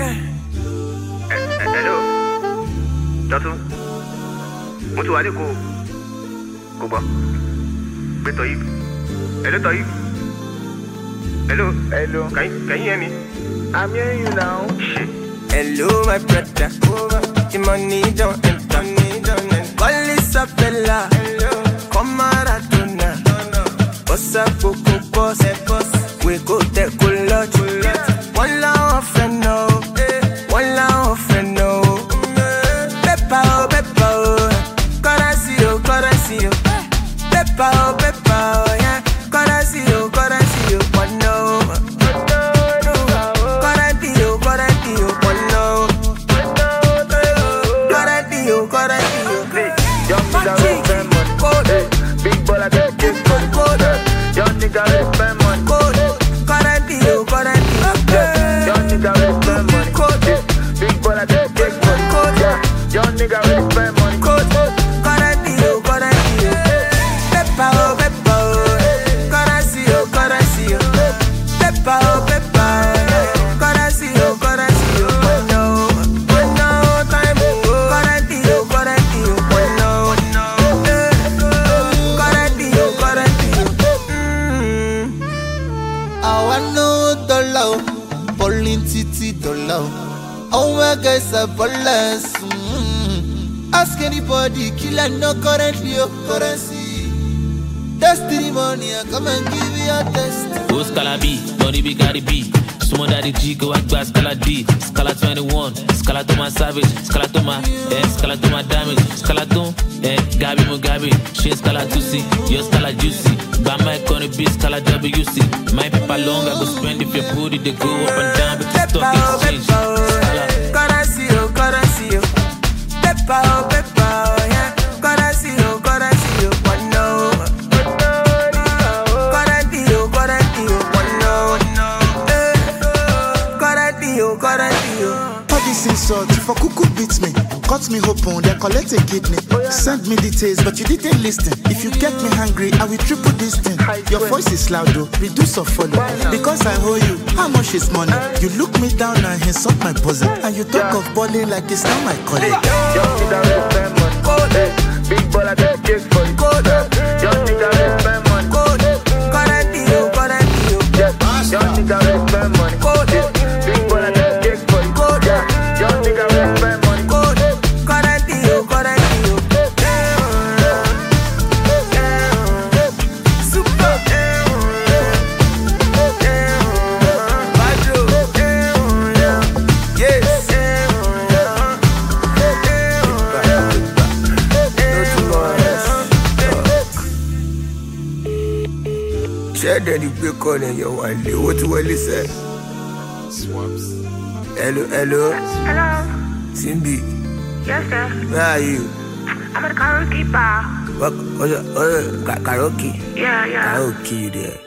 Hello. Dọ́tún. Mo ti wà ní kò gbọ́. Gbé tọ́ yìí. Hello tọ́ yìí. Hello. Can you hear me? I'm hearing you now. Shit. Hello, my brother. The money don't enter. Call this a fella. Come Maradona. Boss up, Coco boss. We go take a lot. One love friend no. One love friend no. Peppa oh, Peppa oh. Currency oh. Peppa oh, Peppa oh, yeah. Currency oh. One no. Big ball I get kick for the code. Young nigga let's spend money. Young nigga let's spend money. Big ball I get kick for the code. Young nigga let's spend money. Peppa oh, Peppa oh. Currency oh. Peppa oh, Peppa oh. Currency oh. Oh my guys are ballers. Ask anybody, killer no currently your currency. Destiny money, I come and give you a test. Go Scala B, Money B got it B. Sumo Daddy G, go act by Scala D. Scala 21, Scala to my savage, Scala to my Scala to my damage, Scala to Gabi Mugabe, she Scala 2C, your Scala juicy. By my corner B, Scala WC. My paper long, I go spend if your booty, they go up and down, but the stock exchange. Currency oh. Peppa oh, Peppa oh, yeah. Currency oh. One no. Currency oh. One no. Currency oh. All this insult for cuckoo beats me. Cut me open, then collect a kidney. Send me details, but you didn't listen. If you get me hungry, I will triple this thing. Your voice is loud though, reduce or follow. Because I owe you, how much is money? You look me down and insult my puzzle. And you talk of balling like it's not my calling. Young nigga let's spend money. Big ball I get kick for the code. Young nigga let's spend money. Currency oh. Young nigga let's spend money. Big ball I get kick for the code. Young nigga let's spend money. Share that you break on in your one day. What you will say? Swaps. Hello. Hello. Simbi. Yes, sir. Where are you? I'm at a karaoke bar. What? Karaoke? Yeah. Karaoke there.